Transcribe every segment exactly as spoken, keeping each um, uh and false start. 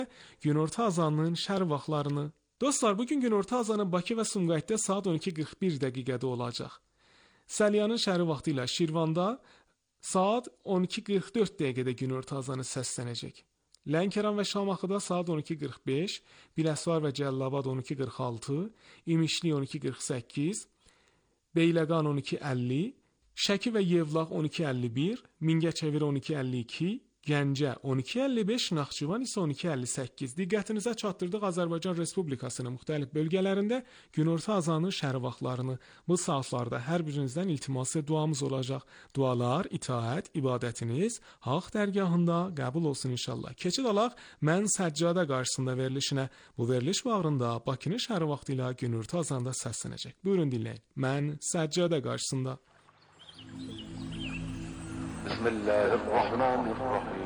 günorta azanının şərq vaxtlarını. Dostlar, bugün günorta azanı Bakı və Sumqayıtda saat on iki qırx bir dəqiqədə olacaq. Səliyanın şərq vaxtı ilə Şirvanda saat on iki qırx dörd dəqiqədə günorta azanı səslənəcək. Lənkəran və Şamaxıda saat on iki qırx beş, Biləsuvar və Cəlilabad on iki qırx altı, İmişli on iki qırx səkkiz, Beyləqan on iki əlli, Şəki və Yevlax on iki əlli bir, Mingəçevir on iki əlli iki, Gəncə on iki əlli beş, Naxçıvan isə on iki əlli səkkiz. Diqqətinizə çatdırdıq Azərbaycan Respublikasının müxtəlif bölgələrində günorta azanı şərq vaxtlarını. Bu saatlarda hər birinizdən iltiması duamız olacaq. Dualar, itaət, ibadətiniz Haq dərgahında qəbul olsun inşallah. Keçid alaq Mən Səccadə qarşısında verilişinə. Bu veriliş bağrında Bakının şərq vaxtı ilə günorta azanda səslənəcək. Buyurun dinləyin. Mən Səccadə qarşısında. Bismillahirrahmanirrahim.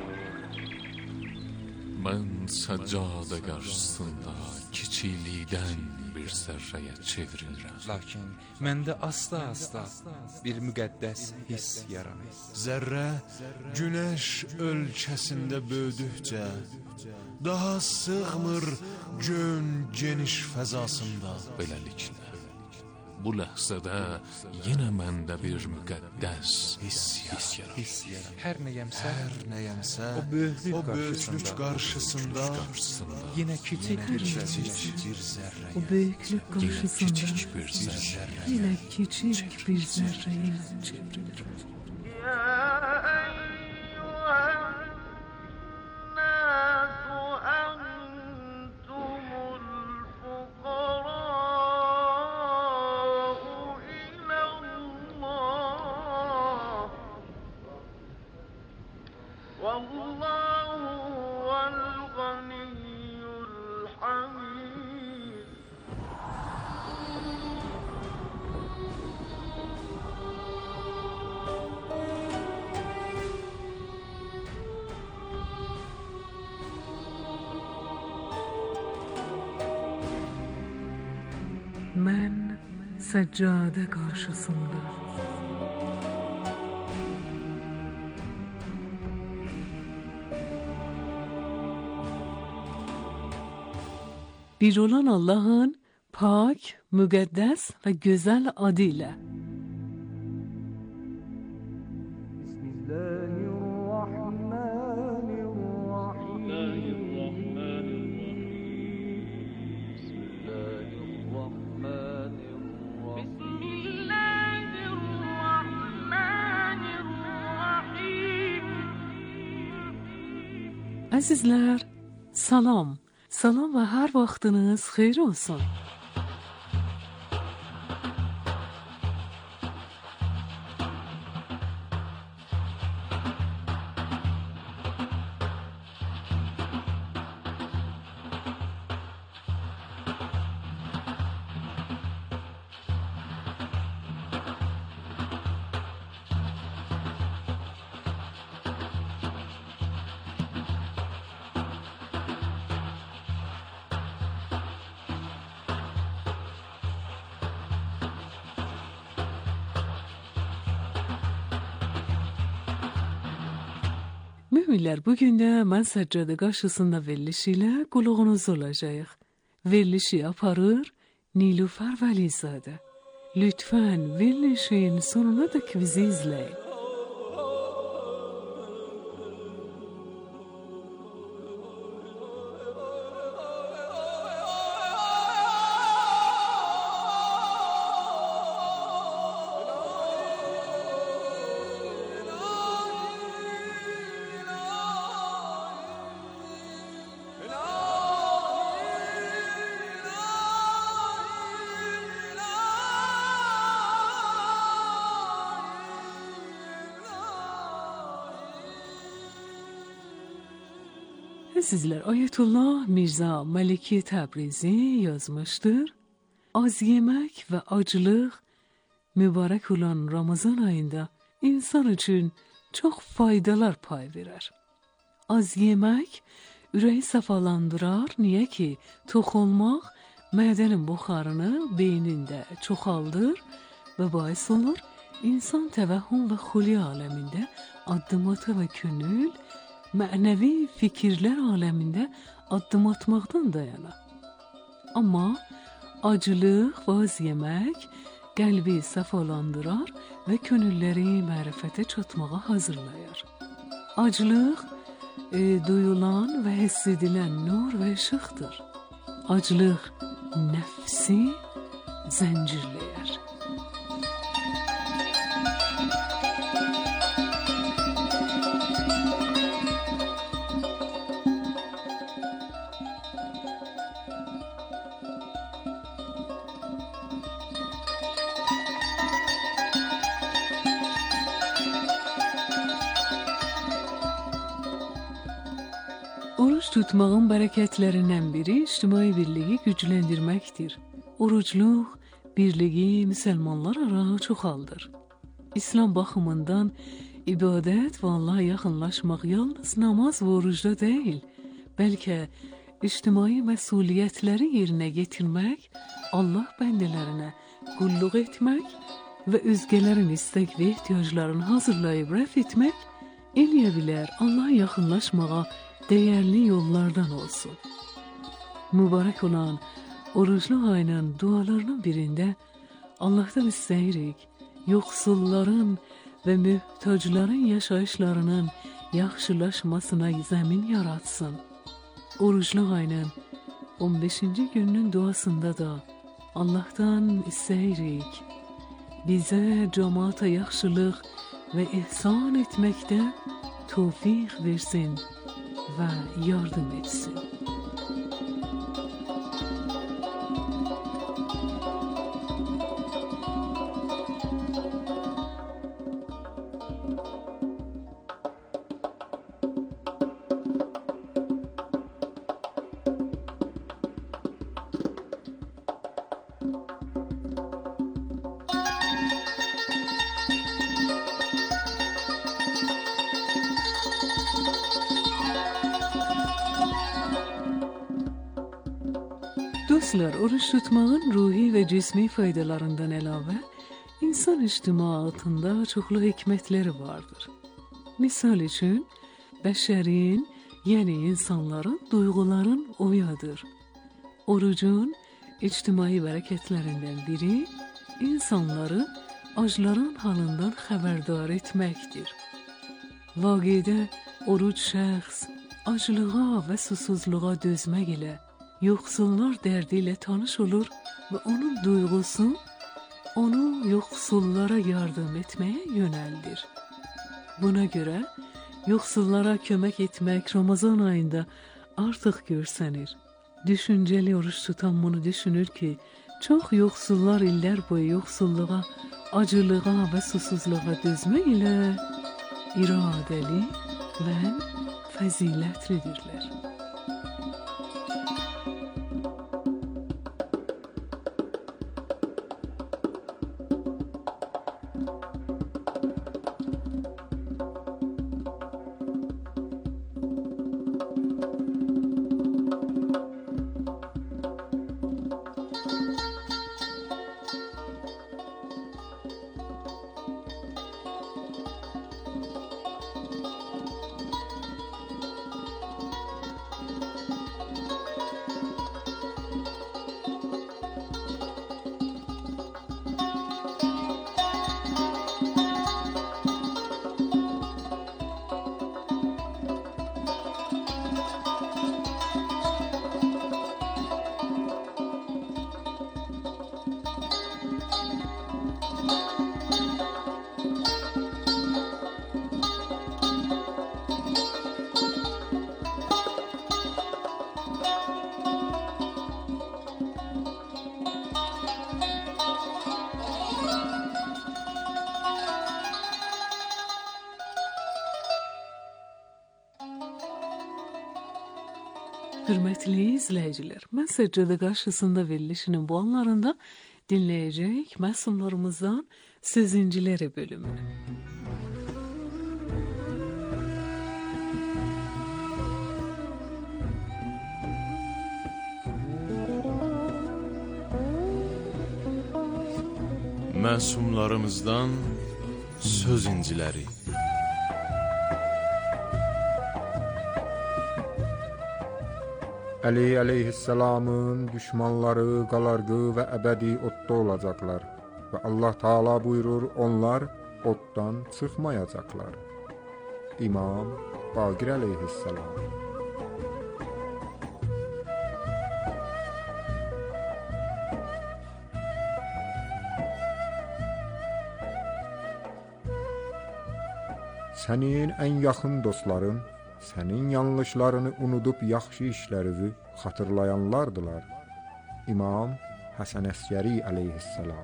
Mən səccadə qarşısında kiçiklikdən bir zərrəyə çevrilirəm. Lakin məndə asta-asta bir müqəddəs hiss yaranır. Zərrə günəş ölkəsində böyüdükcə daha sığmır gön geniş fəzasında. Beləliklə bu ləhzədə yenə məndə bir müqəddəs hiss yaranır. Hər nəyəmsə, Hər nəyəmsə o böyüklük o böyüklük qarşısında yenə kiçik bir kiçik bir zərrə. O böyüklük qarşısında kiçik bir zərrə. yenə kiçik bir zərrəyə çevrilir. Mən səccadə qarşısında bir olan Allah'ın pak, müqəddəs və gözəl adı ilə. Əzizlər, salam. Salam və hər vaxtınız xeyir olsun. Müminlər, bugün də Mən Səccadə qarşısında verilişi ilə qulağınız olacaq. Verilişi aparır Nilufər Vəlizadə. Lütfən verilişin sonuna da bizi izləyin. Sizler Ayetullah Mirza Maliki Təbrizi yazmıştır. Az yemek ve acılık mübarek olan Ramazan ayında insan için çok faydalar pay verir. Az yemek ürəyi safalandırar. Niye ki tox olmaq mədənin buxarını beynində çoxaldır ve bahis olur insan təvəhhüm ve xülya aləmində addım ata ve könül mənəvi fikirlər aləmində addım atmaqdan dayana. Amma acılıq və az yemək qəlbi səfalandırar və könülləri mərifətə çatmağa hazırlayar. Acılıq e, duyulan və hiss edilən nur və işıqdır. Acılıq nəfsi zəncirləyər. Oruç tutmağın bərəkətlərindən biri ictimai birliyi gücləndirməkdir. Orucluq birliyi müsəlmanlar ara çoxaldır. İslam baxımından ibadət və Allaha yaxınlaşmaq yalnız namaz və orucda deyil, bəlkə ictimai məsuliyyətləri yerinə yetirmək, Allah bəndələrinə qulluq etmək və özgələrin istək və ehtiyaclarını hazırlayıb rəf etmək eləyə bilər Allaha yaxınlaşmağa dəyərli yollardan olsun. Mübarək olan oruclu ayının dualarının birində Allahdan istəyirik, yoxsulların və mühtacların yaşayışlarının yaxşılaşmasına zəmin yaratsın. Oruclu ayının on beşinci gününün duasında da Allahdan istəyirik, bizə cəmaata yaxşılıq və ihsan etməkdə tövfiq versin və yardım etsin. Dostlar, oruç tutmağın ruhi və cismi faydalarından əlavə, insan ictimaatında çoxlu hikmətləri vardır. Misal üçün, bəşərin, yəni insanların duyğuların oyadır. Orucun ictimai bərəkətlərindən biri, insanları acların halından xəbərdar etməkdir. Vaqidə oruc şəxs acılığa və susuzluğa dözmək ilə yoxsullar dərdi ilə tanış olur və onun duyğusu onu yoxsullara yardım etməyə yönəldir. Buna görə yoxsullara kömək etmək Ramazan ayında artıq görsənir. Düşüncəli oruç tutan bunu düşünür ki, çox yoxsullar illər boyu yoxsulluğa, acılığa və susuzluğa dözmək ilə iradəli və fəzilətlidirlər. Hörmətli izləyicilər, mən Səccədə qarşısında verilişinin bu anlarında dinləyəcək məsumlarımızdan Sözinciləri bölümünü. Məsumlarımızdan Sözinciləri. Əli əleyhissalamın düşmanları qalarğı və əbədi odda olacaqlar və Allah Taala buyurur, onlar oddan çıxmayacaqlar. İmam Baqir əleyhissalam. Sənin ən yaxın dostların sənin yanlışlarını unudub yaxşı işlərini xatırlayanlardılar. İmam Həsən Əsgəri əleyhissalam.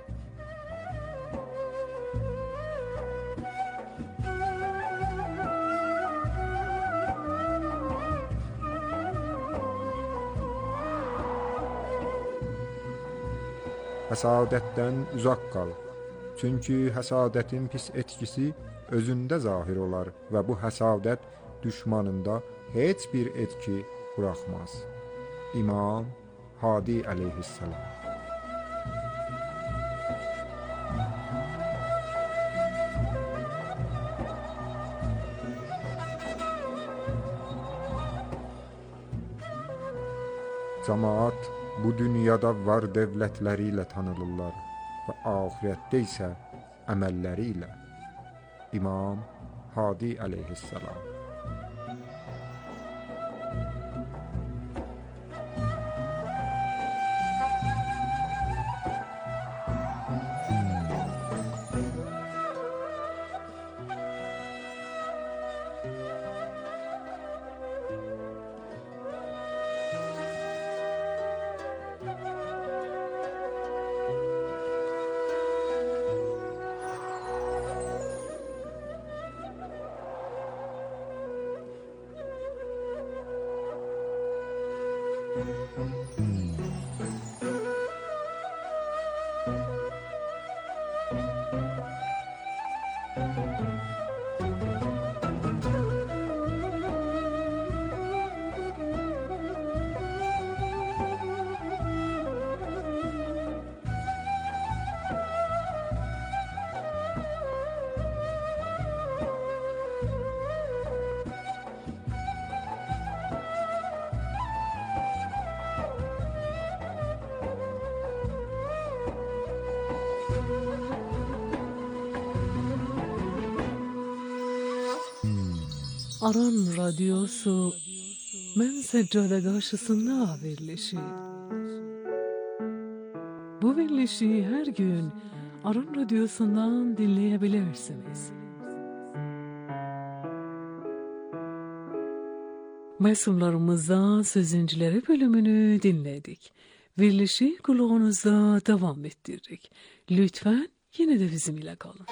Həsadətdən uzaq qal. Çünki həsadətin pis etkisi özündə zahir olar və bu həsadət düşmanında heç bir etki buraxmaz. İmam Hadi əleyhissalam. Cəmaət bu dünyada var dövlətləri ilə tanınırlar və axirətdə isə əməlləri ilə. İmam Hadi əleyhissalam. Aran Radyosu Mən Səccada qarşısında verilişi. Bu verilişi hər gün Aran Radyosu'ndan dinleyebilirsiniz. Məsumlarımızdan sözüncüləri bölümünü dinledik. Verilişi kulağınızda devam ettirdik. Lütfen yine de bizimle kalın.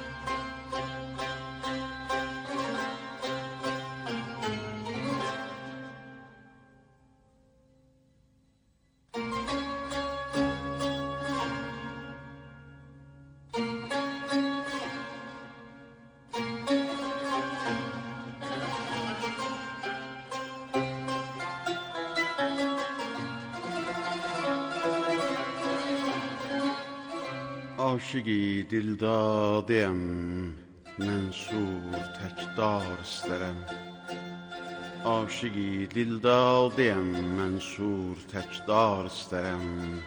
Aşıqi dildadəyəm, mənsur təkdar istərəm. Aşıqi dildadəyəm, mənsur təkdar istərəm.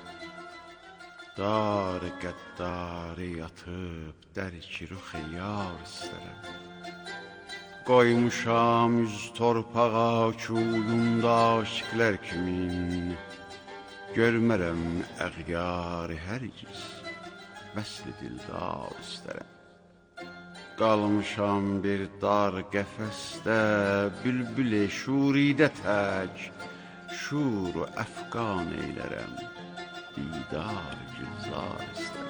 Dar qəddari atıb, dərki ruxi yar istərəm. Qoymuşam yüz torpağa ki, uyumda aşıqlər kimin. Görmərəm əğyari hər giz, vəsli dildar istərəm. Qalmışam bir dar qəfəsdə, bülbül-i şuridə tək, şur-u əfqan eylərəm, didar gülzar istərəm.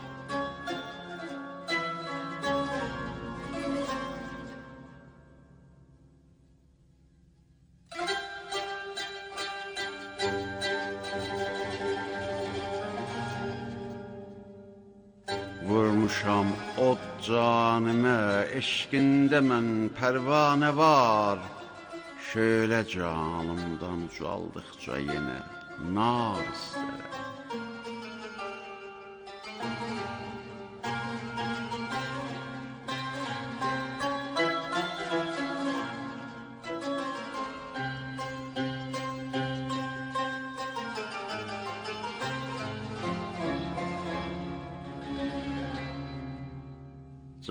Vurmuşam od canimə, eşqində mən pərvanə var. Şöyle canımdan ucaldıqca yenə nar istərəm.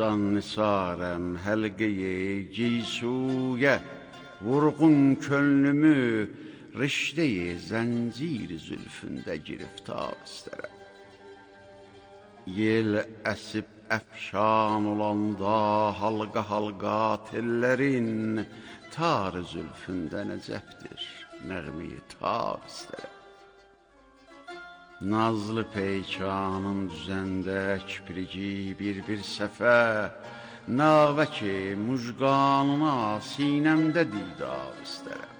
can nisarem helqeyi giysuye, vurgun könlümü rişteyi zencir zülfünde giriftar isterem. Yel esip efşan olanda halqa halqa tellerin tar zülfünde necəbdir, nəğmi tar isterem. Nazlı peykanın düzəndə kiprigi bir-bir səfə, nağvə ki mujqanına sinəmdə didar istərəm.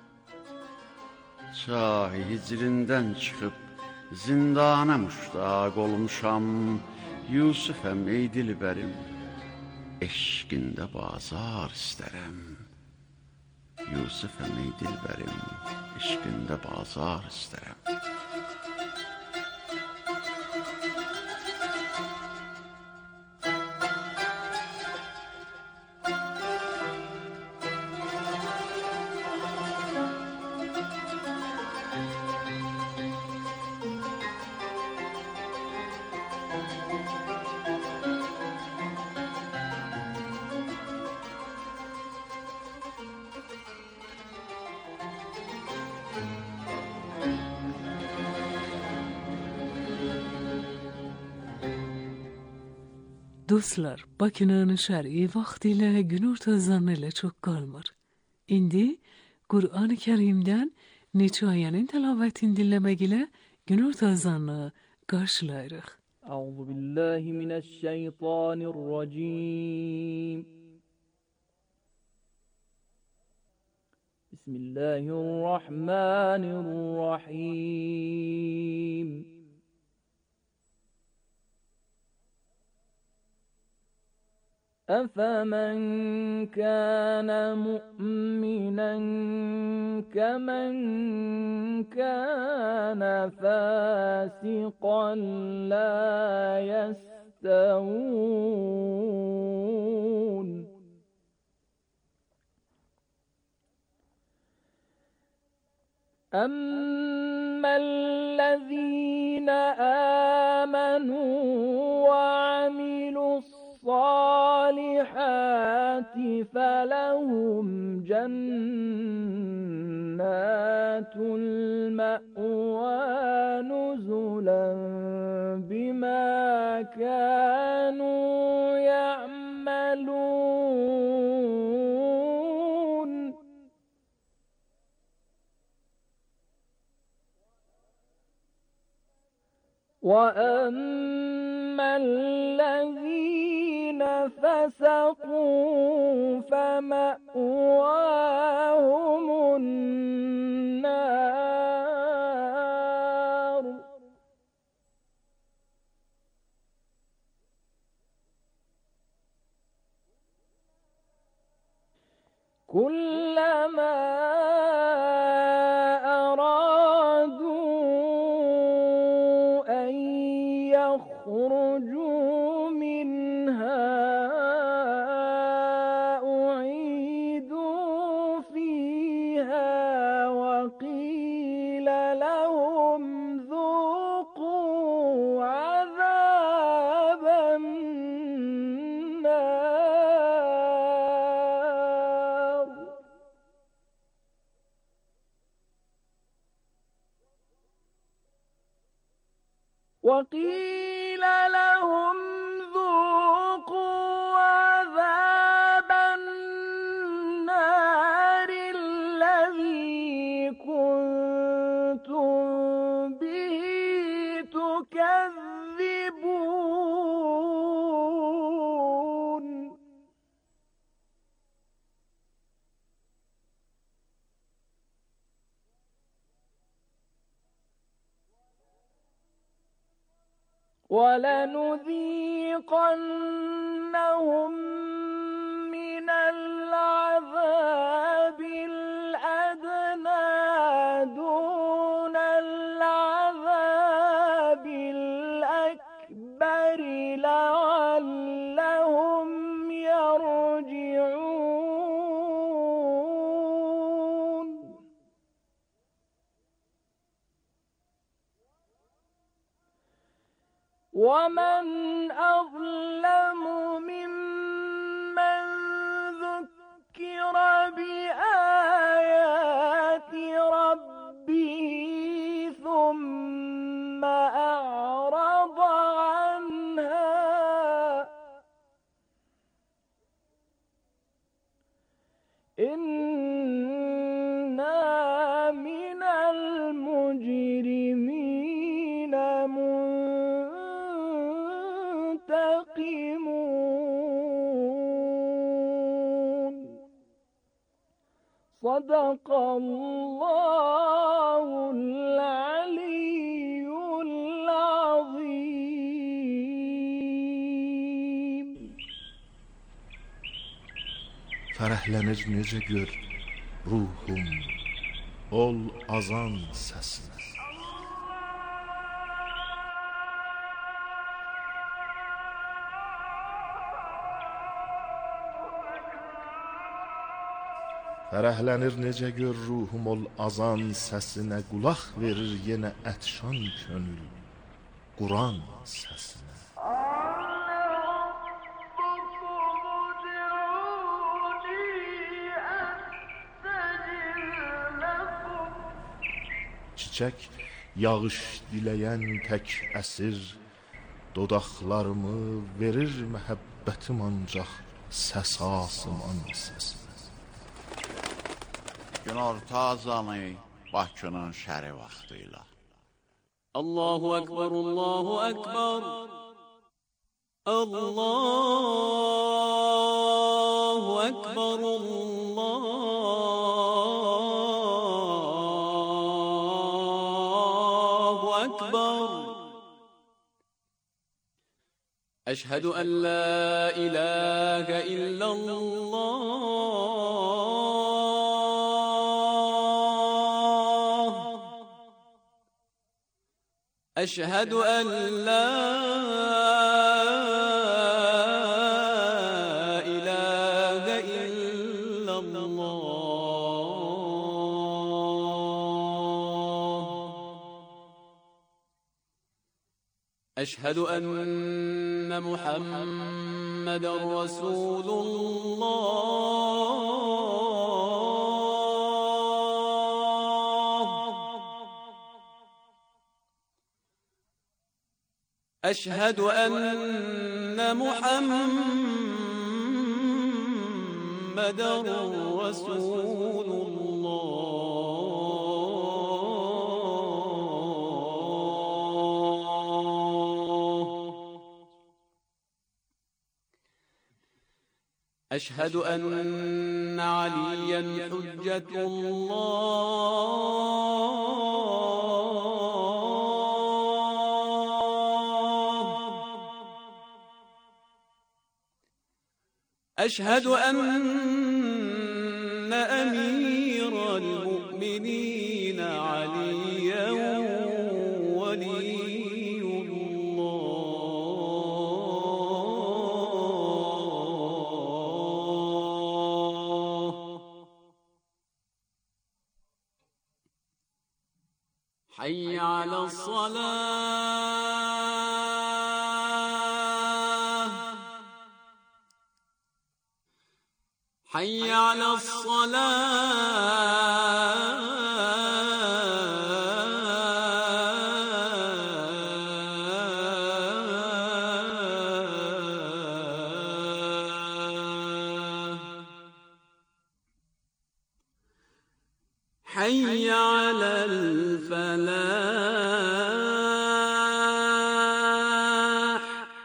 Çahi hicrindən çıxıb zindana müştaq olmuşam, Yusufəm ey dilbərim, eşqində bazar istərəm. Yusufəm ey dilbərim, eşqində bazar istərəm. Dostlar, Bakının şər'i vaxtilə günorta azanı ilə çox qalmır. İndi Qur'an-ı Kərimdən neçə ayənin təlavətini dinləmək ilə günorta azanını qarşılayırıq. Euzu billahi mineşşeytanirracim. Bismillahirrahmanirrahim. أفمن كان مؤمنا كمن كان فاسقا لا يستوون أما الذين آمنوا وعملوا الصالحات فلهم جنات المأوى نزلا بما كانوا يعملون وأما الذين فسقوا فمأواهم النار كلما أرادوا أن يخرجوا منها أعيدوا فيها وقيل لهم ذوقوا عذاب النار وقيل لهم ذوقوا عذاب النار الذي كنتم به تكذبون ولنذيقنهم من العذاب الأدنى دون العذاب الأكبر لعلهم يرجعون ومن أظلم ممن صدق الله العلي العظيم. Fərəhlənir necə gör ruhum ol azan səsinə. Fərəhlənir necə gör ruhum ol azan səsinə, qulaq verir yenə ətşan könül Quran səsinə. Çiçək yağış diləyən tək əsir, dodaqlarımı verir məhəbbətim ancaq səs asıman səsinə. Günorta azanı Bakının şəri vaxtıyla. Allahu Ekber, Allahu Ekber, Allahu Ekber, Allahu Ekber. Eşhedü en la ilahe illallah. أشهد أن لا إله إلا الله. أشهد أن محمد رسول الله. أشهد أن محمدًا رسول الله. أشهد أن عليًا حجة الله. أشهد أن أمير المؤمنين عليا ولي الله. حي على الصلاة. حي على الصلاة. حي على الفلاح.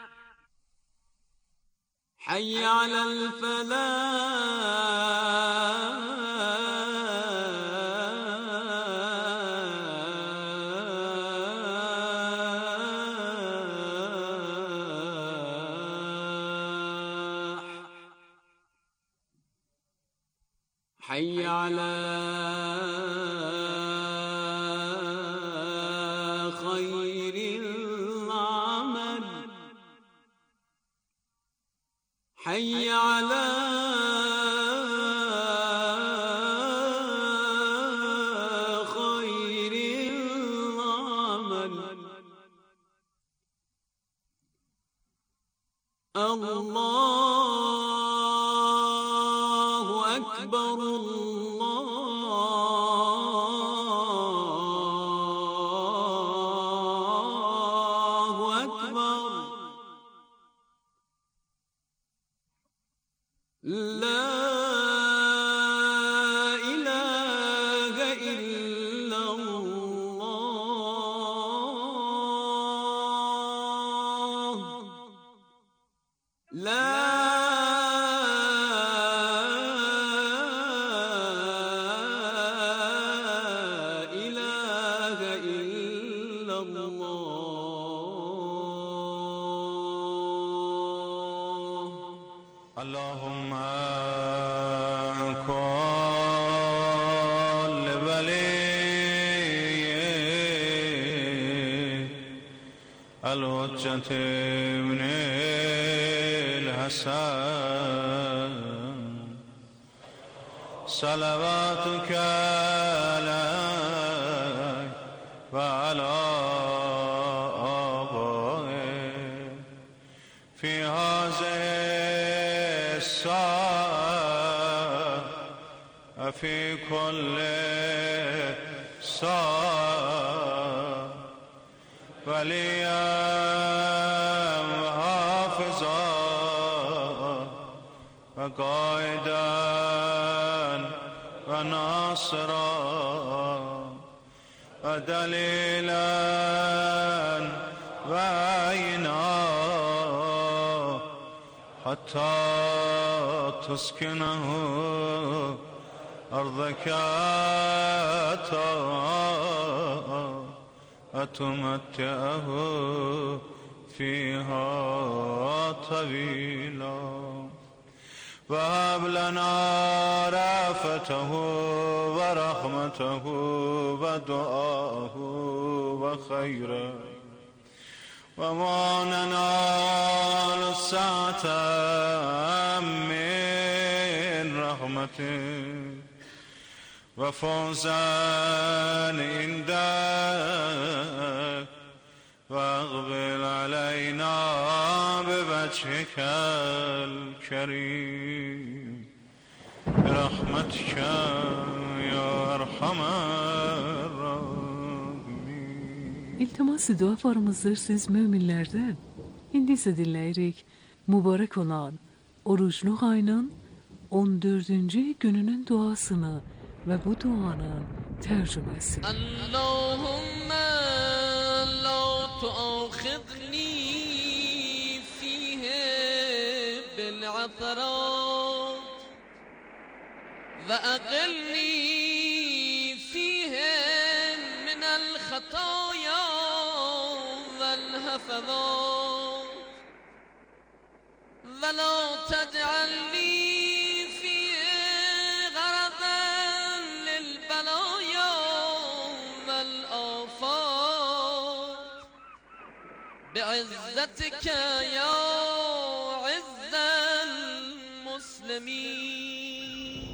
حي على الفلاح. حي على خير العمل. حي على خير العمل. الله أكبر. الله أكبر. لا إله إلا الله. لا اللهم كل ولي الحجة ابن الحسن صلواتك عليه وعلى آبائه في هذه الساعة وفي كل ساعة وليا وحافظا وقائدا وناصرا ودليلا وعينا حتى تسكنه أرضك وتمتعه فيها طويلا وهب لنا رأفته ورحمته ودعاءه وخيره وما ننال الساعة من رحمته وفوزا عندك واقبل علينا بوجهك الكريم برحمتك يا أرحم الراحمين. İltimas dua farımızdır siz müminlerden. İndi ise dinleyirik mübarek olan Oruçlu ayının on dördüncü gününün duasını ve bu duanın tercümesi. Allahümme la tuâkhidni fihi bil'atharat ve aqilni fihi minel khataya vel hafazat ve la tec'alni بعزتك يا عز المسلمين.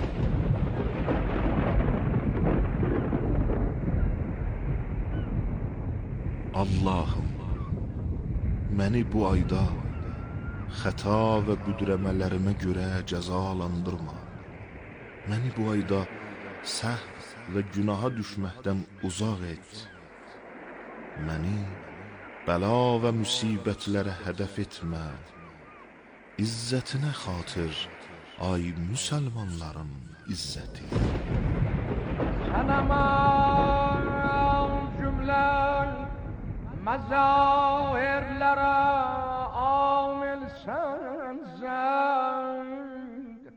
Allahım, məni bu ayda xəta və büdrəmələrimə görə cəzalandırma. Məni bu ayda səhv və günaha düşməkdən uzaq et. Məni bəla və müsibətlərə hədəf etmə. İzzətinə xatır, ay müsəlmanların izzəti. Sənəmə cümlə məzahirlərə amil sən zənd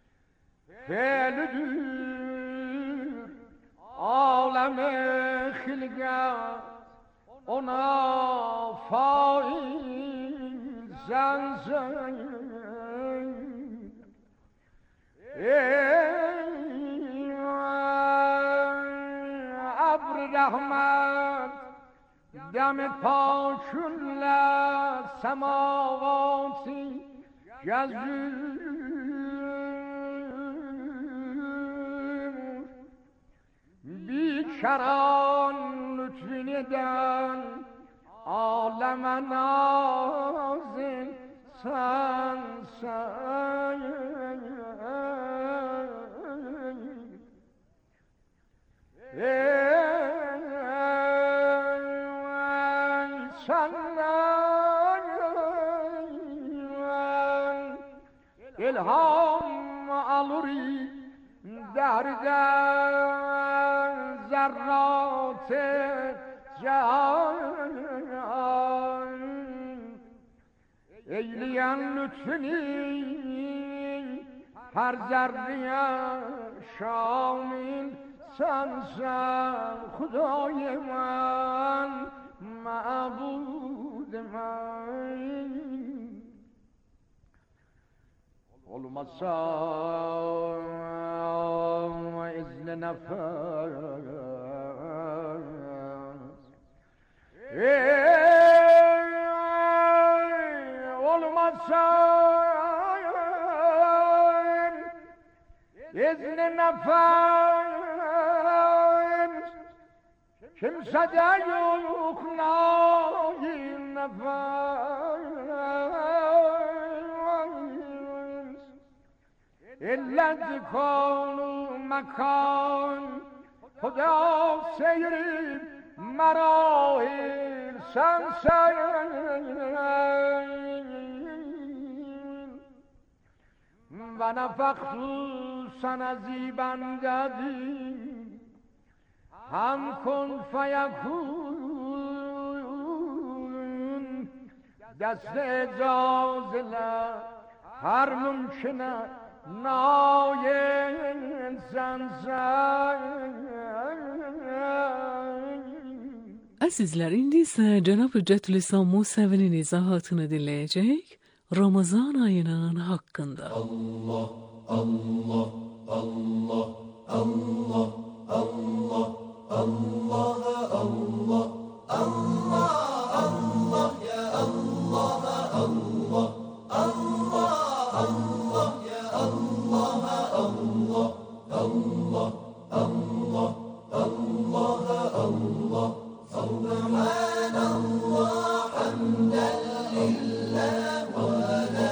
felüdür aləm-i xilqət ona fail zenzen ey abr rahmet demi paşunla semavati gezdir biçaran lütfüneden aleme nazil sen sen ey senden ilham aluri derden zerrat-ı can eyleyen lütfünü her zerreye şamil sensen Hudây men ma'bud men olmasa izni nefes ey olmasa izni nefes kimse de yok nail nefes illa dikanu mekan Huda seyri merahil sen sen ve nefektu sana zibendedi hem kun feyekun dest icazile her mümküne nail sen sen. Azizler, indi ise Cenab-ı Hüccetülislam Musevi'nin izahatını dinleyecek Ramazan ayının hakkında. Allah, Allah, Allah, Allah, Allah, Allah, Allah, Allah, Allah, ya Allah, Allah, Allah, Allah, ya Allah, Allah, Allah, Allah, Allah, Allah. سبحان الله حمدا لله ولا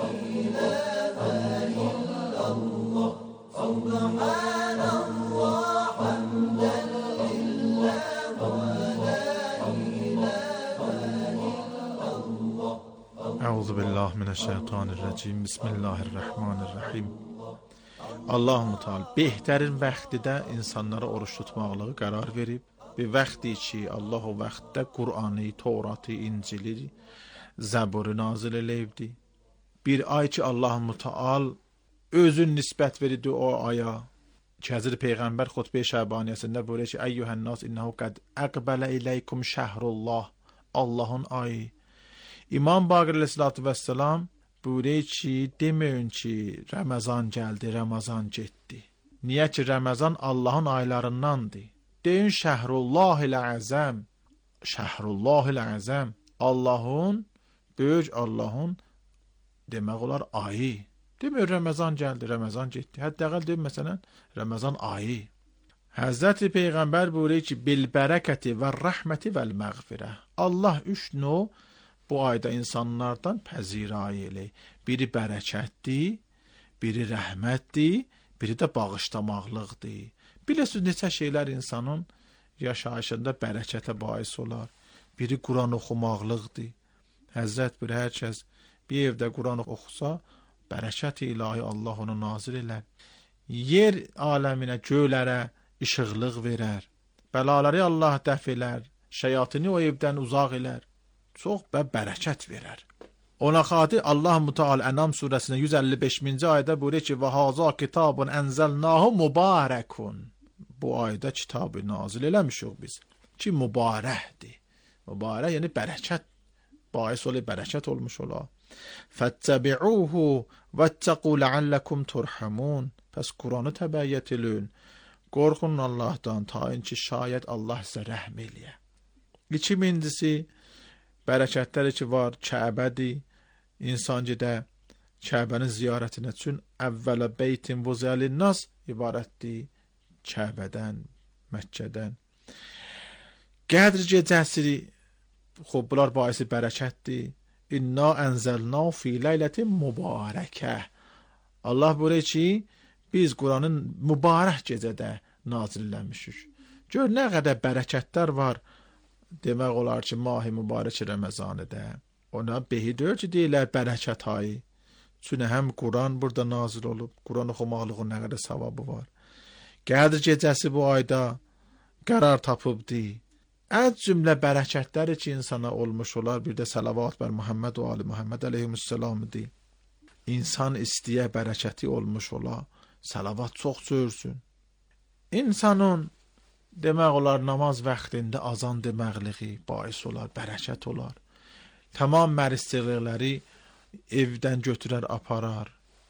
إله إلا الله سبحان الله حمدا لله ولا إله إلا الله. أعوذ بالله من الشيطان الرجيم بسم الله الرحمن الرحيم. Allah-u Teala behtarin vaxtida insanlara oruç tutmaqlığı qərar verib. Bir vaxtı ki Allah o vaxtda Qur'anı, Tevratı, İncili, Zəburu nazil eləyibdi. Bir ay ki Allah-u Teala özün nisbət verdi o aya. Hazreti Peyğəmbər xutbə-i Şəbaniyəsində buyurur ki: "Əyyuhən nas innehu qad aqbala ileykum şəhrullah." Allahın ayı. İmam Baqir əleyhissalatu vesselam buyurur ki, deməyin ki Ramazan gəldi, Ramazan getdi. Niyə ki Ramazan Allahın aylarındandır. Deyin şəhrullahil əzəm. Şəhrullahil əzəm. Allahın, böyük Allahın demək olar ayı. Demir Ramazan gəldi, Ramazan getdi. Hətta əqəl deyim məsələn Ramazan ayı. Həzrəti Peyğəmbər buyurur ki, bil bərəkəti və rəhməti vəl məğfirə. Allah üç növ bu ayda insanlardan pəzirayi eləyir. Biri bərəkətdir, biri rəhmətdir, biri də bağışlamaqlıqdır. Bilirsiniz neçə şeylər insanın yaşayışında bərəkətə bais olar. Biri Quran oxumaqlıqdır. Həzrət bir hər kəs bir evdə Quran oxusa, bərəkət ilahi Allah onu nazil elər. Yer aləminə, göylərə işıqlıq verər. Bəlaları Allah dəf elər. Şeyatini o evdən uzaq elər. Çox və bərəkət verər. Ona xatir Allah-u Teala Ənam surəsində yüz əlli beşinci ayədə buyurur ki: "Və haza kitabun enzelnahu mubarakun." Bu ayda kitabı nazil eləmişik biz ki mübarəkdir. Mübarək yəni bərəkət, bais ola bərəkət olmuş ola. Fattabi'uhu wattaqu la'allakum turhamun. Pəs Qur'anı təbəyyət eləyin. Qorxun Allahdan ta ki şayət Allah sizə rəhm eləyə. İkincisi bərəkətləri ki var Kəbədir. İnsan gedə Kəbənin ziyarətinə üçün əvvələ beytin vuzəlin nas ibarətdir. Kəbədən, Məkkədən. Qədr gecəsi, xub bunlar baisi bərəkətdir. İnna ənzəlna fi leylətin mübarəkə. Allah buyurur ki, biz Quranın mübarək gecədə nazilləmişik. Gör nə qədər bərəkətlər var. Demək olar ki, mahi mübarək Ramazanıda. Ona behidir ki, deyirlər bərəkət ayı. Çünki həm Quran burada nazil olub, Quran oxumaqlığın nə qədər savabı var. Qədr gecəsi bu ayda qərar tapıbdır. Ət cümlə bərəkətləri ki, insana olmuş olar, bir də salavat bər Muhammed və Ali Muhammed əleyhissalamdır. İnsan istəyə bərəkəti olmuş ola, salavat çox sörsün. İnsanın demək olar namaz vaxtında azan deməqliği bais olar, bərəkət olar. Tamam məristirlikləri evdən götürər, aparar.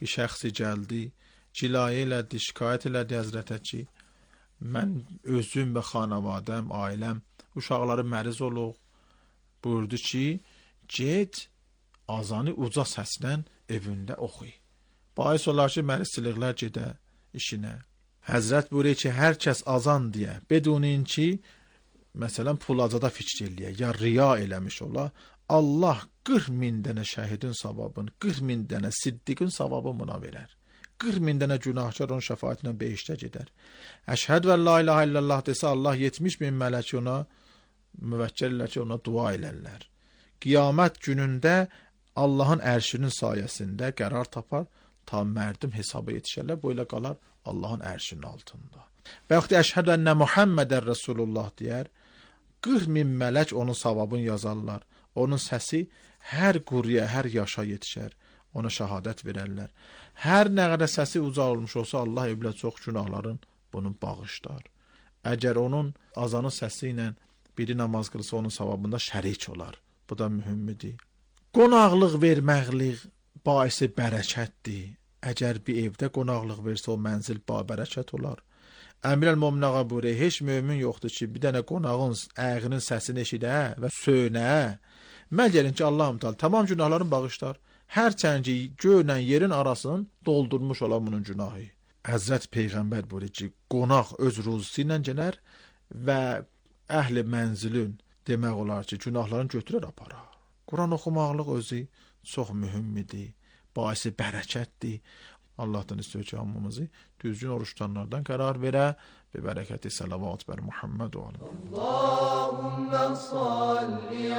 bir şəxsi gəldi, cilayə elədi, şikayət elədi həzrətə ki, mən özüm və xanavadəm, ailəm, uşaqları məriz oluq. Buyurdu ki, get azanı uca səslə evində oxuy. Bais olar ki, mərizçiliklər gedə işinə. Həzrət buyurur ki, hər kəs azan deyə, bedunin ki, məsələn, pulacada fikir eləyə, ya riya eləmiş ola, Allah qırx min dənə şəhidin savabını, qırx min dənə siddiqin savabını buna verər. qırx min dənə günahkar onun şəfaətinə behiştə gedər. Əşhəd və la ilahə illallah desə, Allah yetmiş min mələk ona müvəkkəl ilə ki, ona dua elərlər. Qiyamət günündə Allahın ərşinin sayəsində qərar tapar, ta mərdim hesaba yetişərlər, bu ilə qalar Allahın ərşinin altında. Və yaxud əşhəd ənə Muhammedər Rasulullah deyər, qırx min mələk onun savabını yazarlar. Onun səsi hər quruya, hər yaşa yetişər. Ona şəhadət verərlər. Hər nə qədər səsi uca olmuş olsa, Allah evlə çox günahların bunu bağışlar. Əgər onun azanın səsi ilə biri namaz qılsa, onun savabında şərik olar. Bu da mühümmidir. Qonaqlıq verməklik baisi bərəkətdir. Əgər bir evdə qonaqlıq versə, o mənzil ba-bərəkət olar. Əmir əl-Mömin ağa buyuruyor, heç mömin yoxdur ki, bir dənə qonağın əyğinin səsini eşidə və söynə. Məgərin ki, Allah-u Teala tamam günahların bağışlar. Hər çəngi göylə yerin arasını doldurmuş olan bunun günahı. Həzrət Peyğəmbər buyuruyor ki, qonaq öz ruzusu ilə gələr və əhli mənzilin demək olar ki, günahlarını götürər aparar. Quran oxumaqlıq özü çox mühümmidir, baisi bərəkətdir. Allah'tan istiyor ki hamımızı düzgün oruç tutanlardan karar verə ve bereketi salavat ver Muhammed o alem. Allahümme salli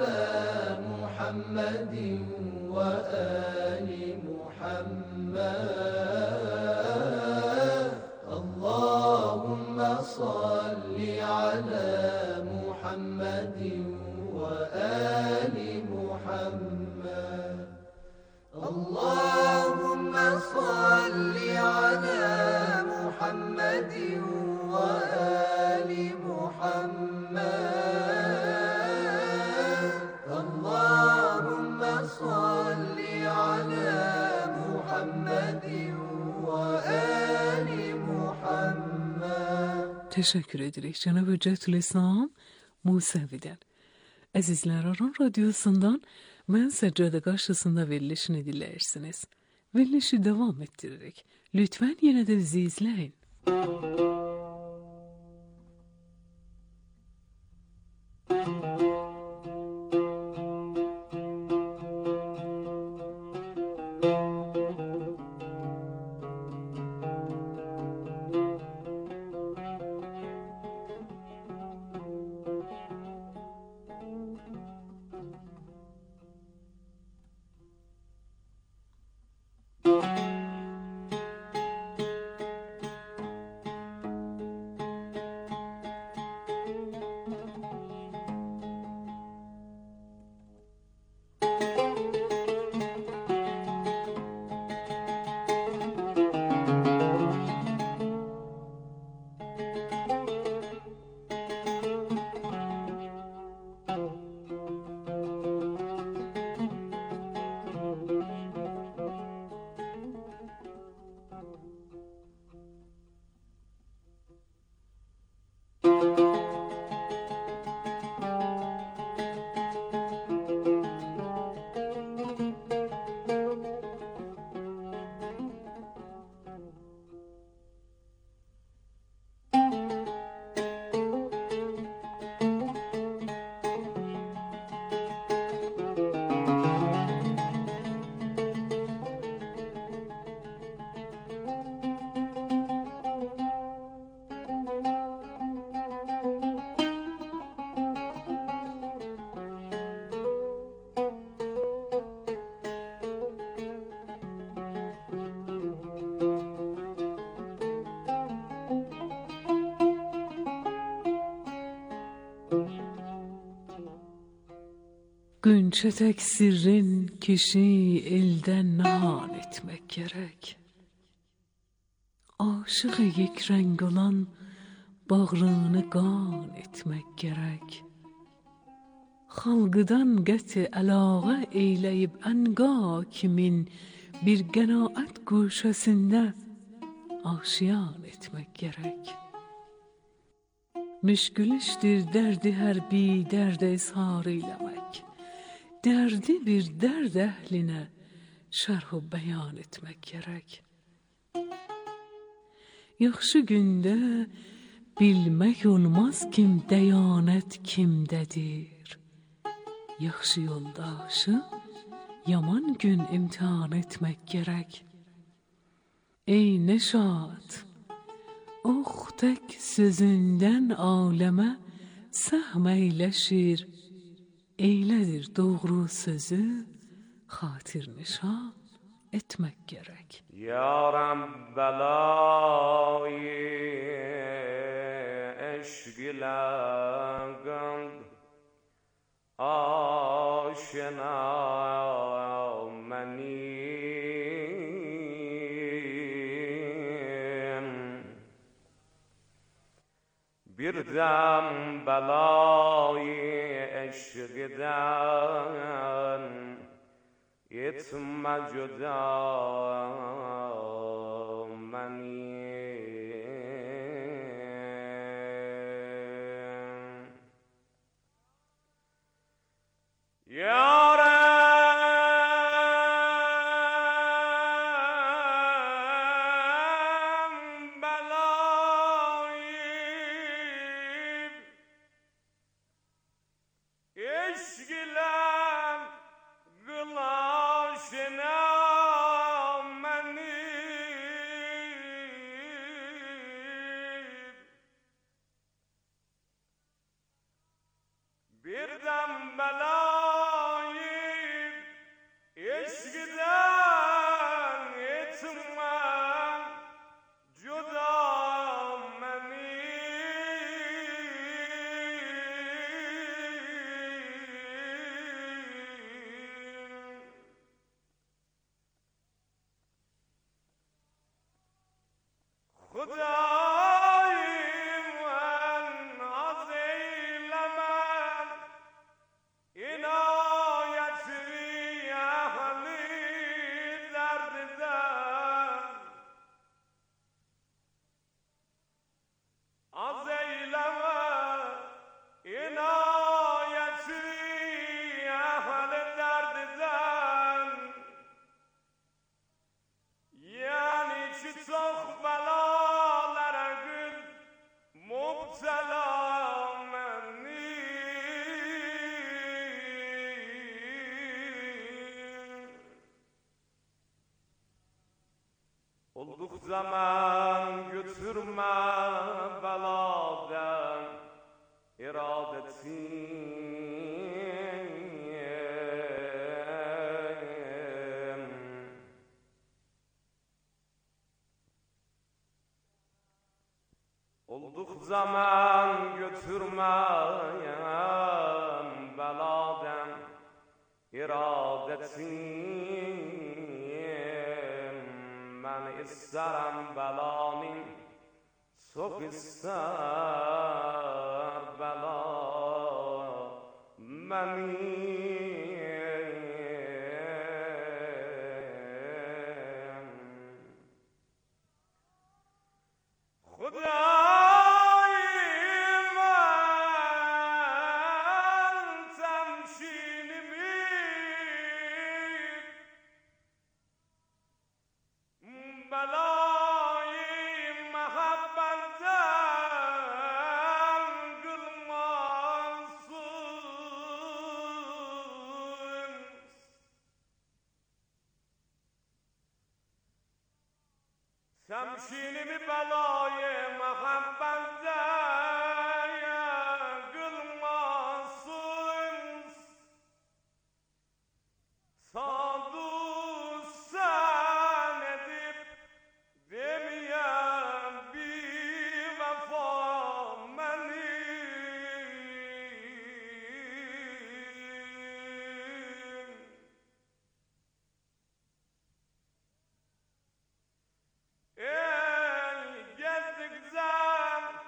ala Muhammedin ve ali Muhammed. Allahümme salli ala Muhammedin ve ali Muhammed. Allahümme salli ala Muhammedin ve ali Muhammed. Allahümme salli ala Muhammedin ve ali Muhammed. Teşekkür edirik Cenab-ı Hüccetül İslam Musevi'den. Əzizlər, Aran Radyosu'ndan mən Səccadə qarşısında verilişini dinləyirsiniz. Verilişi devam ettiririk. Lütfen yine de bizi izleyin. Günçe tek sirrin kişi elden nahan etmek gerek. Aşığı yek renk olan bağrını qan etmek gerek. Xalqıdan qəti əlağa eyləyib ənqa kimin bir qənaət guşəsində aşiyan etmək gərək. Müşkül işdir dərdi hər bir dərdə izhar eyləmək. Dərdi bir dərd əhlinə şərh və bəyan etmək gərək. Yaxşı gündə bilmək olmaz kim dəyanət kimdədir. Yaxşı yoldaşı yaman gün imtihan etmək gərək. Ey Neşad, ox tək sözündən aləmə səhm eyləşir. Eylədir doğru sözü xatir nişan etmək gərək. Yaram belayı eşq ile gand aşina menim bir dem belayı eşqden etme cüda menim yarem belayı eşq ile gılaşına menim bir dem belayı eşkiden etmem cüda menim Hudayim en az eylemem inayetli ahli derdiden az eyleme inayetli ahli derdiden yani ki çok belalara gül mubtela menim olduk zaman götürme beladan iradetim olduk zaman götürmeyen beladan iradetim ben isterim belanın çok ister bela menim Hudayim en temkinimi belayı mehabbetten kılmasın temkinimi belayı mehabbetten kılmasın sadu sen edip demeyen bir vefa menim ey gezdik zem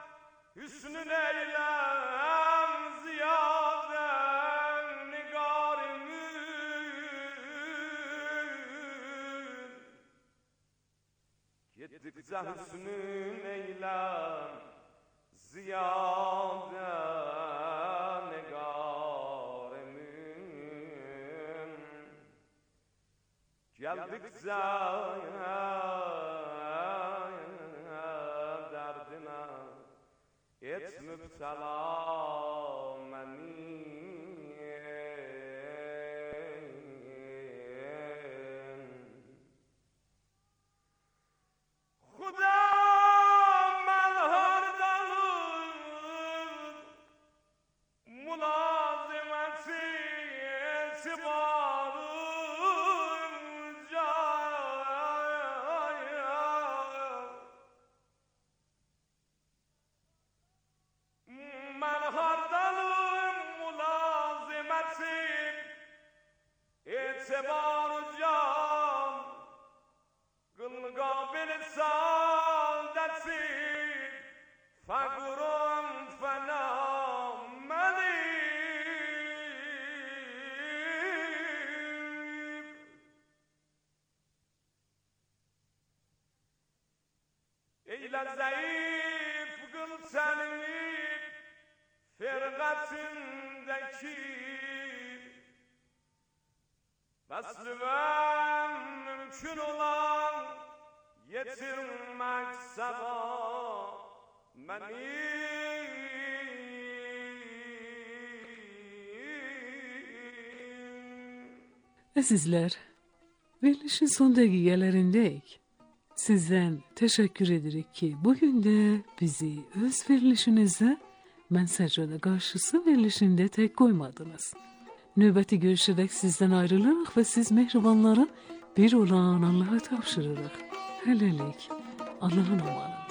bize hüsnün eylem ziyade negarımın geldik derdine et müptela meni خدا من هر دلم ملازمتی اعتبارم جای من هر دلم ملازمتی اعتبار جان قابل سعادتی فقرم فنامنی ایل ضعیف قل سنی فرقتindeki Besliven mümkün olan yetirmek sabah meni Əzizlər, verilişin son dəqiqələrindəyik. Sizdən təşəkkür edirik ki, bugün də bizi öz verilişinizdə Mən Səccadə qarşısı verilişində tək qoymadınız. Növbəti görüşərək sizdən ayrılırıq və siz mehribanların bir olan Allah'a tapşırırıq. Hələlik, Allah'ın amanında.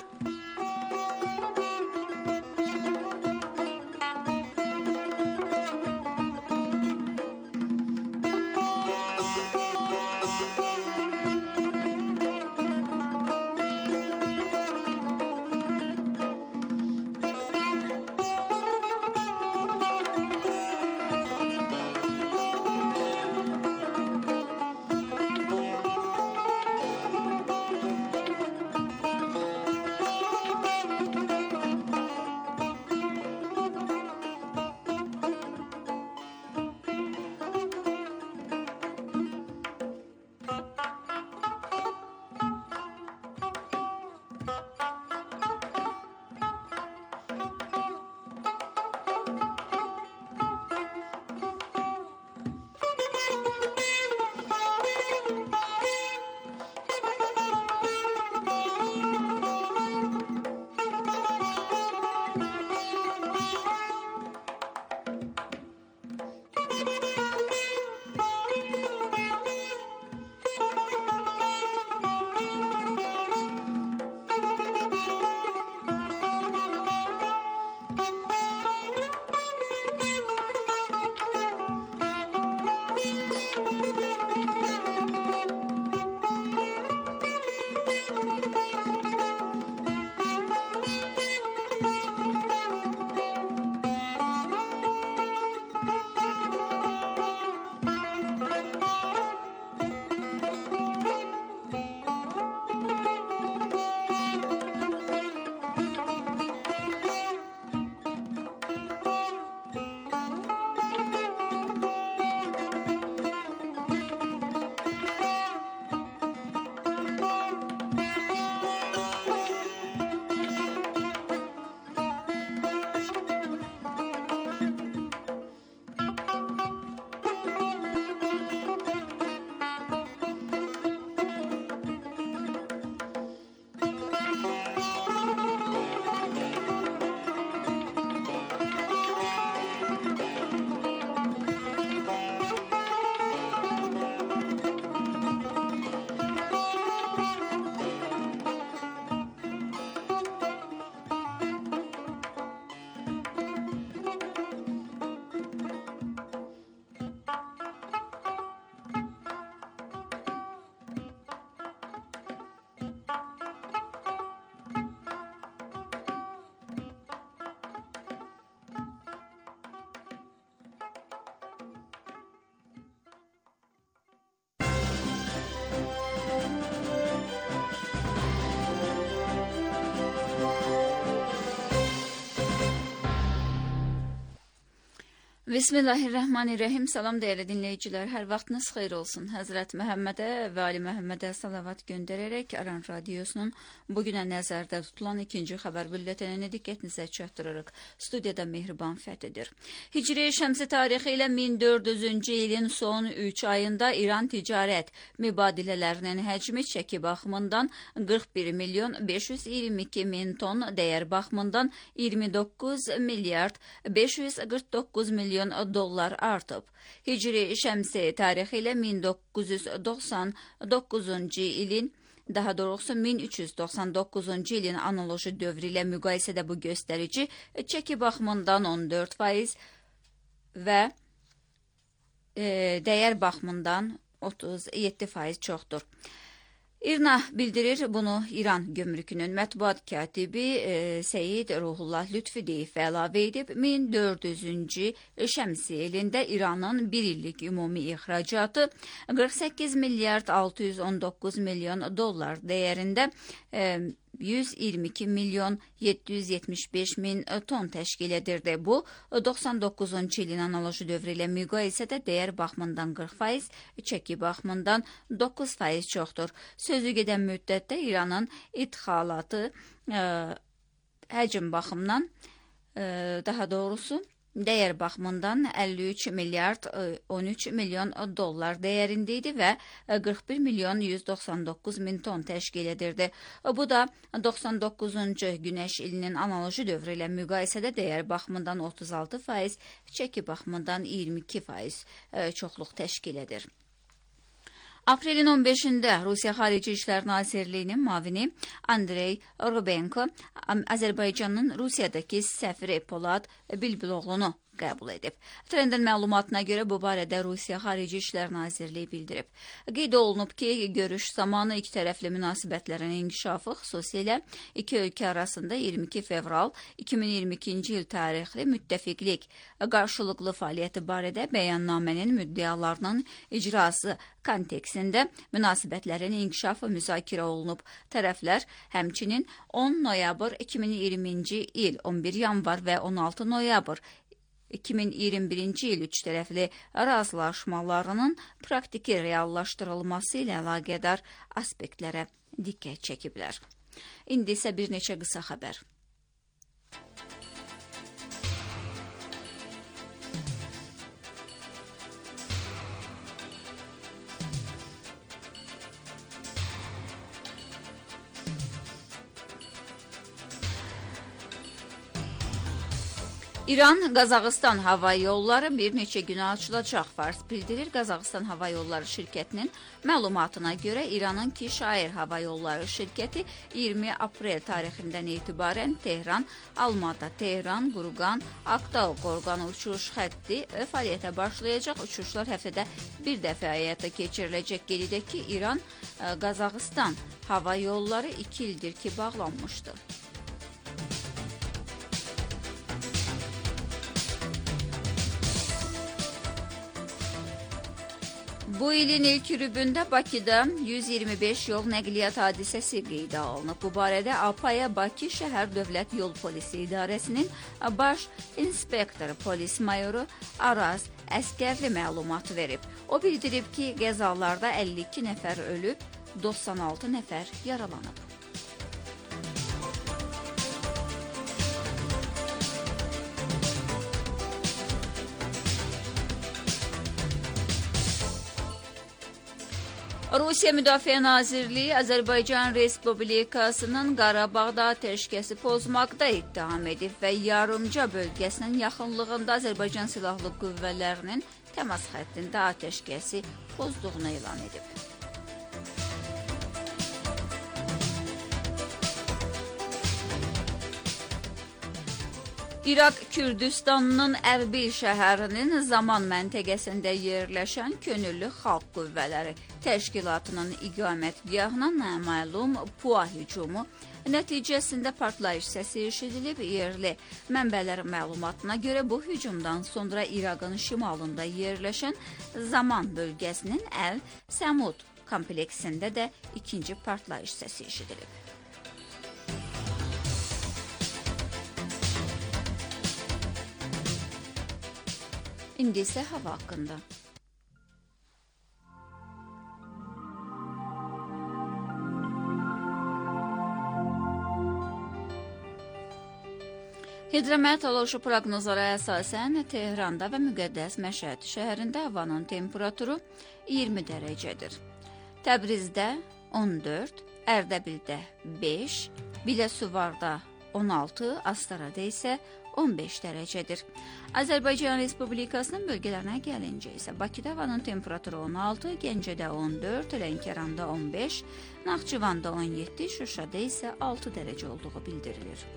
Bismillahirrahmanirrahim. Salam değerli dinleyiciler. Hər vaxtınız xeyir olsun. Həzrət Məhəmmədə və Ali Məhəmmədə salavat göndərərək Aran Radiosunun bugünə nəzərdə tutulan ikinci xəbər bülletenini diqqətinizə çatdırırıq. Studiyada Mehriban Fəthidir. Hicri şəmsi tarixi ilə min dörd yüzüncü ilin son üç ayında İran ticarət mübadilələrinin həcmi çəki baxımından qırx bir milyon beş yüz iyirmi iki min ton, dəyər baxımından iyirmi doqquz milyard beş yüz qırx doqquz milyon dollar artıb. Hicri şəmsi tarixi ilə min doqquz yüz doxsan doqquzuncu ilin, daha doğrusu min üç yüz doxsan doqquzuncu ilin analoji dövrü ilə müqayisədə bu göstərici çəki baxımından on dörd faiz və e, dəyər baxımından otuz yeddi faiz çoxdur. İRNA bildirir, bunu İran Gömrükünün mətbuat katibi e, Seyid Ruhullah Lütfüdiyev əlavə edib. min dörd yüzüncü şəmsi ilində İranın bir illik ümumi ixracatı qırx səkkiz milyard altı yüz on doqquz milyon dollar dəyərində e, yüz iyirmi iki milyon yeddi yüz yetmiş beş min ton təşkil edirdi. Bu, doxsan doqquzuncu ilin analoji dövrü ilə müqayisədə dəyər baxımından qırx faiz, çəki baxımından doqquz faiz çoxdur. Sözü gedən müddətdə İranın idxalatı e, həcm baxımından, e, daha doğrusu dəyər baxımından əlli üç milyard on üç milyon dollar dəyərində idi və qırx bir milyon yüz doxsan doqquz min ton təşkil edirdi. Bu da doxsan doqquzuncu günəş ilinin analoji dövrü ilə müqayisədə dəyər baxımından otuz altı faiz, çəki baxımından iyirmi iki faiz çoxluq təşkil edir. Aprelin on beşində Rusiya Xarici İşlər Nazirliyinin mavini Andrey Rubenko Azərbaycanın Rusiyadakı səfiri Polad Bilbiloğlu'nu qəbul edib. Trendin məlumatına görə bu barədə Rusiya Xarici İşlər Nazirliyi bildirib. Qeyd olunub ki, görüş zamanı iki tərəfli münasibətlərin inkişafı, xüsusilə iki ölkə arasında iyirmi iki fevral iki min iyirmi ikinci il tarixli müttəfiqlik qarşılıqlı fəaliyyəti barədə bəyannamənin müddəalarının icrası kontekstində münasibətlərin inkişafı müzakirə olunub. Tərəflər həmçinin on noyabr iki min iyirminci il, on bir yanvar və on altı noyabr iki min iyirmi birinci il üç tərəfli razılaşmalarının praktiki reallaşdırılması ilə əlaqədar aspektlərə diqqət çəkiblər. İndi isə bir neçə qısa xəbər. İran, Qazaxıstan hava yolları bir neçə günə açılacaq. Fars bildirir. Qazaxıstan hava yolları şirkətinin məlumatına görə İranın Kişair hava yolları şirkəti iyirmi aprel tarixindən etibarən Tehran, Almata, Tehran, Qurqan, Aktau, Qorqan uçuş xətti fəaliyyətə başlayacaq. Uçuşlar həftədə bir dəfə həyata keçiriləcək. Qeyd edək ki, İran, Qazaxıstan hava yolları iki ildir ki bağlanmışdı. Bu ilin ilk rübündə Bakıda yüz iyirmi beş yol nəqliyyat hadisəsi qeydə alınıb. Bu barədə A P A-ya Bakı Şəhər Dövlət Yol Polisi İdarəsinin baş inspektoru polis mayoru Araz Əskərli məlumat verib. O bildirib ki, qəzalarda əlli iki nəfər ölüb, doxsan altı nəfər yaralanıb. Rusiya Müdafiə Nazirliyi Azərbaycan Respublikasının Qarabağda atəşkəsi pozmaqda ittiham edib və Yarımca bölgəsinin yaxınlığında Azərbaycan Silahlı Qüvvələrinin təmas xəttində atəşkəsi pozduğunu elan edib. İraq Kürdistanının Ərbil şəhərinin Zaman məntəqəsində yerləşən Könüllü Xalq Qüvvələri Təşkilatının iqamətgahına naməlum PUA hücumu nəticəsində partlayış səsi eşidilib. Yerli mənbələrin məlumatına görə bu hücumdan sonra İraqın şimalında yerləşən Zaman bölgəsinin Əl-Səmud kompleksində də ikinci partlayış səsi eşidilib. İndi isə hava haqqında. Hidrometeoroloji proqnozlara əsasən Tehranda və Müqəddəs Məşhəd şəhərində havanın temperaturu iyirmi dərəcədir. Təbrizdə on dörd, Ərdəbildə beş, Biləsuvarda on altı, Astarada isə on beş dərəcədir. Azərbaycan Respublikasının bölgələrinə gəlincə isə Bakıda havanın temperaturu on altı, Gəncədə on dörd, Lənkəranda on beş, Naxçıvanda on yeddi, Şuşada isə altı dərəcə olduğu bildirilir.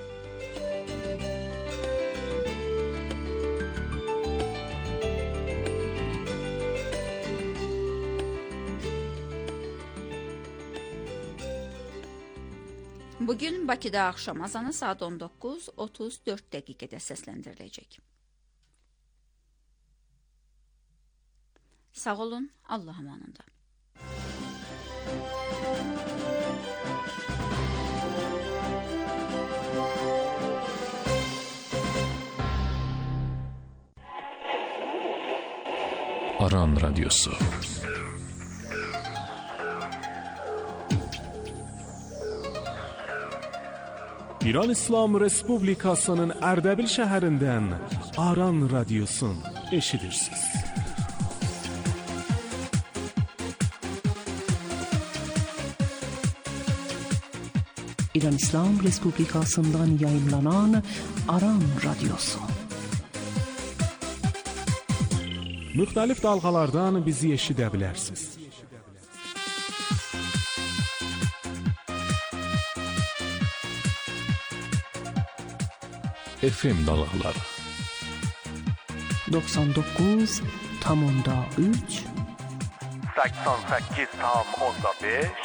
Bugün Bakıda axşam azanı saat on doqquz otuz dörd dəqiqədə səsləndiriləcək. Sağ olun, Allah amanında. Aran Radyosu. İran İslam Respublikasının Ərdəbil şəhərindən Aran Radyosun eşidirsiniz. İran İslam Respublikasından yayınlanan Aran Radyosu. Müxtəlif dalğalardan bizi eşidə bilərsiniz. F M dalğaları doksan doqquz tam onda üç, səksən səkkiz tam onda beş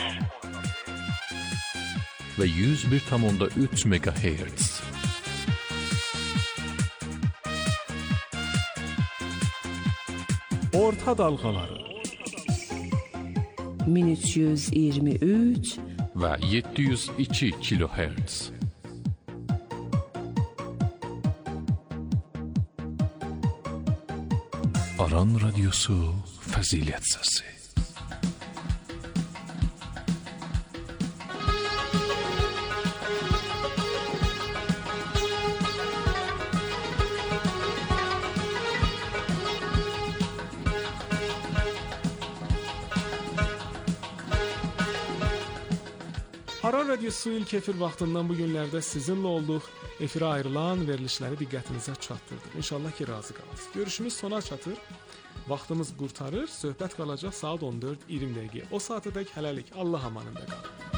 və yüz bir tam onda üç megahertz. Orta dalğaları min üç yüz iyirmi üç və yeddi yüz iki kilohertz. Aran Radyosu Fəzilət Səsi. Aran Radyosu ilk efir vaxtından bu günlərdə sizinlə olduq. Efirə ayrılan verilişləri diqqətinizə çatdırdıq. İnşallah ki, razı qalırsınız. Görüşümüz sona çatır. Vaxtımız qurtarır. Söhbət qalacaq saat on dörd iyirmi dəqiqə. O saatədək hələlik Allah amanında qalın.